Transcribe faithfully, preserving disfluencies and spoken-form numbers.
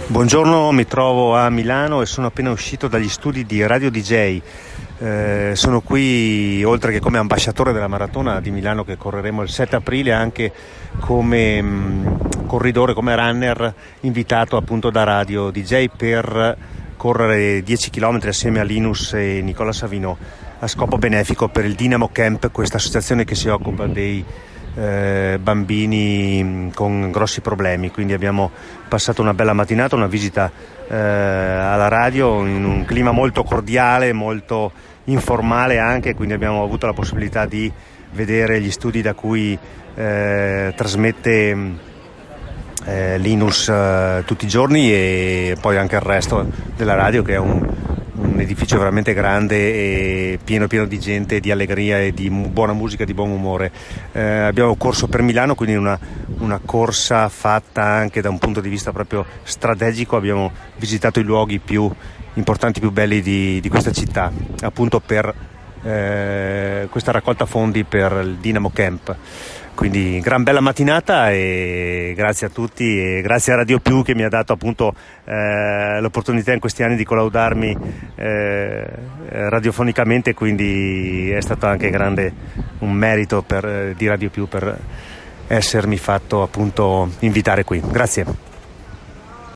Buongiorno, mi trovo a Milano e sono appena uscito dagli studi di Radio D J. Eh, sono qui oltre che come ambasciatore della maratona di Milano che correremo il sette aprile, anche come mh, corridore, come runner invitato appunto da Radio D J per correre dieci chilometri assieme a Linus e Nicola Savino a scopo benefico per il Dynamo Camp, questa associazione che si occupa dei Eh, bambini con grossi problemi. Quindi abbiamo passato una bella mattinata, una visita eh, alla radio in un clima molto cordiale, molto informale anche, quindi abbiamo avuto la possibilità di vedere gli studi da cui eh, trasmette eh, Linus eh, tutti i giorni, e poi anche il resto della radio, che è un un edificio veramente grande e pieno pieno di gente, di allegria e di buona musica, di buon umore. Eh, abbiamo corso per Milano, quindi una, una corsa fatta anche da un punto di vista proprio strategico. Abbiamo visitato i luoghi più importanti, più belli di, di questa città, appunto per eh, questa raccolta fondi per il Dynamo Camp. Quindi gran bella mattinata e grazie a tutti, e grazie a Radio Più che mi ha dato appunto eh, l'opportunità in questi anni di collaudarmi eh, radiofonicamente, quindi è stato anche grande un merito per, di Radio Più per essermi fatto appunto invitare qui. Grazie.